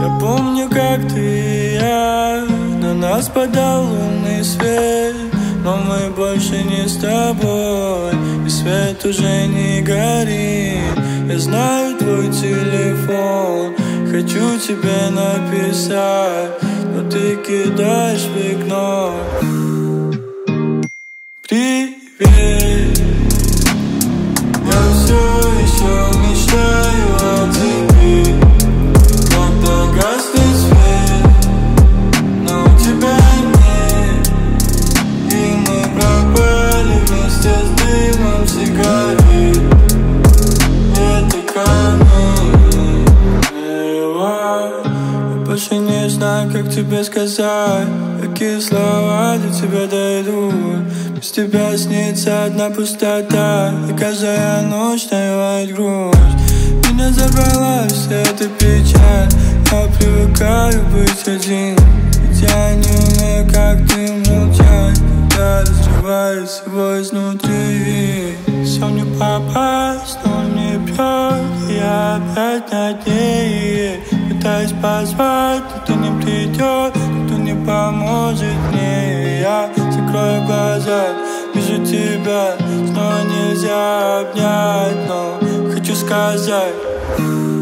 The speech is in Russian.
Я помню, как ты и я, на нас падал лунный свет, но мы больше не с тобой, и свет уже не горит. Я знаю твой телефон, хочу тебе написать, но ты кидаешь в окно. Привет, я все еще мечтаю о тебе, когда гаснет свет, но тебя нет, и мы пропали вместе с дымом сигарет. Это камень. Я больше не знаю, как тебе сказать, какие слова до тебя дойдут. Без тебя снится одна пустота, и каждая ночь навевает грусть. Меня забрала вся эта печаль, я привыкаю быть один, ведь я не умею, как ты, молчать, когда разрывает всего изнутри. Сон не попасть, но он не бьет, и я опять над ней пытаюсь позвать, но ты не придет, никто не поможет мне. Я закрою глаза, вижу тебя, снова нельзя обнять, но хочу сказать.